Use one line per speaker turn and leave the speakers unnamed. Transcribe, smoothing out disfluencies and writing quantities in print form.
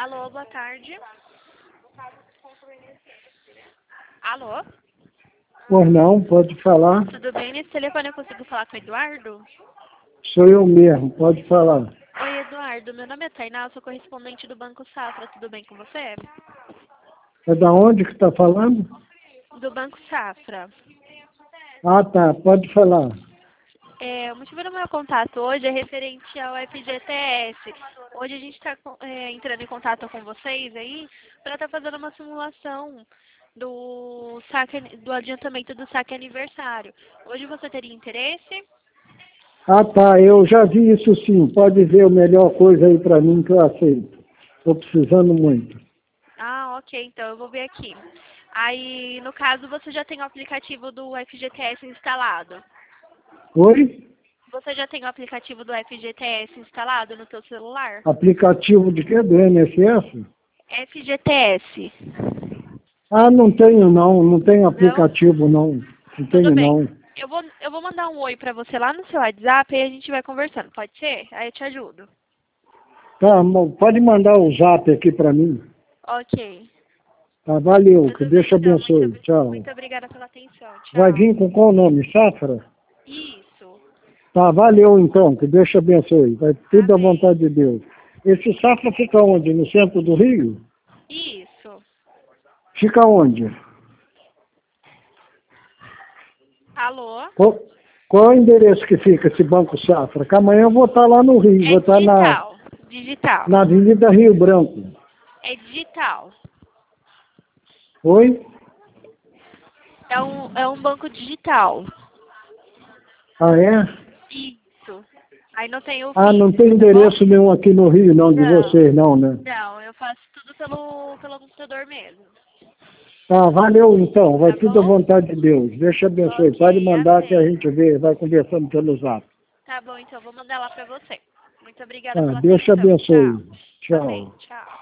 Alô, boa tarde. Alô,
Pois não, pode falar.
tudo bem? Nesse telefone eu consigo falar com o Eduardo?
Sou eu mesmo, pode falar.
Oi, Eduardo. Meu nome é Tainá, eu sou correspondente do Banco Safra. Tudo bem com você?
É da onde que está falando?
Do Banco Safra.
Ah, tá, pode falar.
O motivo do meu contato hoje é referente ao FGTS. Hoje a gente está entrando em contato com vocês aí para estar fazendo uma simulação do adiantamento do saque aniversário. Hoje você teria interesse?
Ah, tá, eu já vi isso sim. Pode ver a melhor coisa aí para mim que eu aceito. Estou precisando muito.
Ah, ok, então eu vou ver aqui. Aí, no caso, você já tem o aplicativo do FGTS instalado?
Oi?
Você já tem o aplicativo do FGTS instalado no seu celular?
Aplicativo de quê? Do INSS?
FGTS.
Ah, não tenho não, não tenho
Não?
aplicativo não. Não
Tudo
tenho
bem.
não.
Eu vou mandar um oi pra você lá no seu WhatsApp e a gente vai conversando, pode ser? Aí eu te ajudo.
Tá, pode mandar o zap aqui para mim.
Ok.
Tá, valeu, que
Tudo bem,
Deus te
então.
abençoe. Tchau.
Muito obrigada pela atenção.
Vai
Tchau.
vir com qual nome? Safra?
Isso.
Tá, valeu então, que Deus te abençoe. Vai tudo à
Amém.
vontade de Deus. Esse Safra fica onde? No centro do Rio?
Isso.
Fica onde?
Alô?
Qual é o endereço que fica esse Banco Safra? Que amanhã eu vou estar lá no Rio,
É
vou estar
digital. Digital.
na Avenida Rio Branco.
É digital.
Oi?
É um banco digital.
Ah, é?
Isso. Aí não tem o
Ah, não
físico,
tem
tá bom?
endereço nenhum aqui no Rio, não, de
Não.
vocês, não, né?
Não, eu faço tudo pelo computador mesmo.
Tá, valeu então, vai
Tá
tudo à
bom?
vontade de Deus. Deus te abençoe. Pode
Ok,
mandar que a
amém.
gente vê, vai conversando pelo zap.
Tá bom, então vou mandar lá pra você. Muito obrigada
Tá,
pela
Deus te
atenção. Tchau.
abençoe.
Amém.
Tchau.
Tchau.